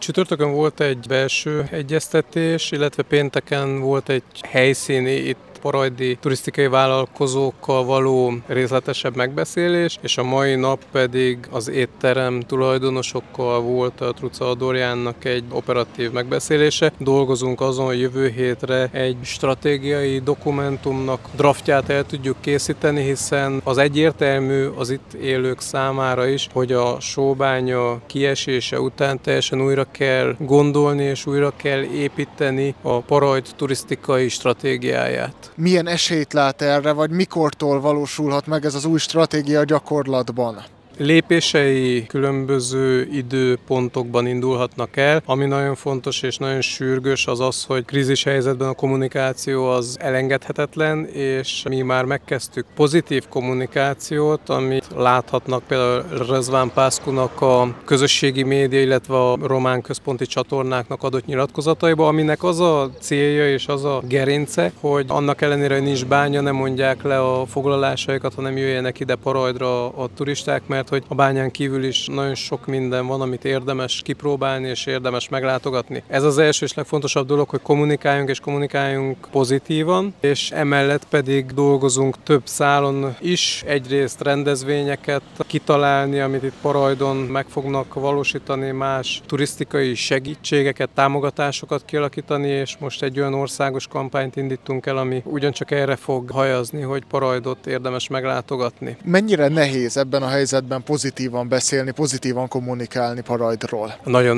Csütörtökön volt egy belső egyeztetés, illetve pénteken volt egy helyszíni itt parajdi turisztikai vállalkozókkal való részletesebb megbeszélés, és a mai nap pedig az étterem tulajdonosokkal volt a Truca Adorjánnak egy operatív megbeszélése. Dolgozunk azon, hogy jövő hétre egy stratégiai dokumentumnak draftját el tudjuk készíteni, hiszen az egyértelmű az itt élők számára is, hogy a sóbánya kiesése után teljesen újra kell gondolni és újra kell építeni a Parajd turisztikai stratégiáját. Milyen esélyt lát erre, vagy mikortól valósulhat meg ez az új stratégia gyakorlatban? Lépései különböző időpontokban indulhatnak el. Ami nagyon fontos és nagyon sürgős az az, hogy krízis helyzetben a kommunikáció az elengedhetetlen, és mi már megkezdtük pozitív kommunikációt, amit láthatnak például Răzván Pászkunak a közösségi média, illetve a román központi csatornáknak adott nyilatkozataiba, aminek az a célja és az a gerince, hogy annak ellenére, hogy nincs bánya, nem mondják le a foglalásaikat, hanem jöjjenek ide Parajdra a turisták, mert hogy a bányán kívül is nagyon sok minden van, amit érdemes kipróbálni és érdemes meglátogatni. Ez az első és legfontosabb dolog, hogy kommunikáljunk pozitívan, és emellett pedig dolgozunk több szálon is. Egyrészt rendezvényeket kitalálni, amit itt Parajdon meg fognak valósítani, más turisztikai segítségeket, támogatásokat kialakítani, és most egy olyan országos kampányt indítunk el, ami ugyancsak erre fog hajazni, hogy Parajdot érdemes meglátogatni. Mennyire nehéz ebben a helyzetben pozitívan beszélni, pozitívan kommunikálni Parajdról? Nagyon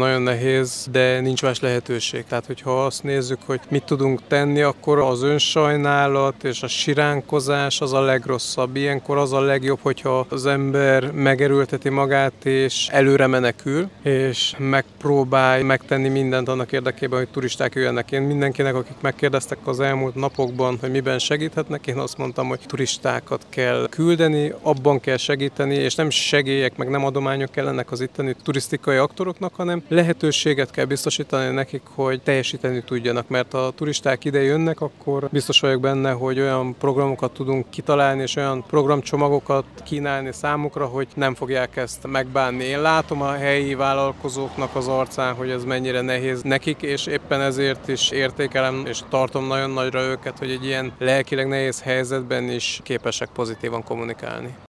nehéz, de nincs más lehetőség. Tehát, hogyha azt nézzük, hogy mit tudunk tenni, akkor az önsajnálat és a siránkozás az a legrosszabb. Ilyenkor az a legjobb, hogyha az ember megerőlteti magát és előre menekül, és megpróbál megtenni mindent annak érdekében, hogy turisták jöjjenek. Én mindenkinek, akik megkérdeztek az elmúlt napokban, hogy miben segíthetnek, én azt mondtam, hogy turistákat kell küldeni, abban kell segíteni, és nem segélyek, meg nem adományok kellenek az itteni turisztikai aktoroknak, hanem lehetőséget kell biztosítani nekik, hogy teljesíteni tudjanak, mert a turisták ide jönnek, akkor biztos vagyok benne, hogy olyan programokat tudunk kitalálni, és olyan programcsomagokat kínálni számukra, hogy nem fogják ezt megbánni. Én látom a helyi vállalkozóknak az arcán, hogy ez mennyire nehéz nekik, és éppen ezért is értékelem, és tartom nagyon nagyra őket, hogy egy ilyen lelkileg nehéz helyzetben is képesek pozitívan kommunikálni.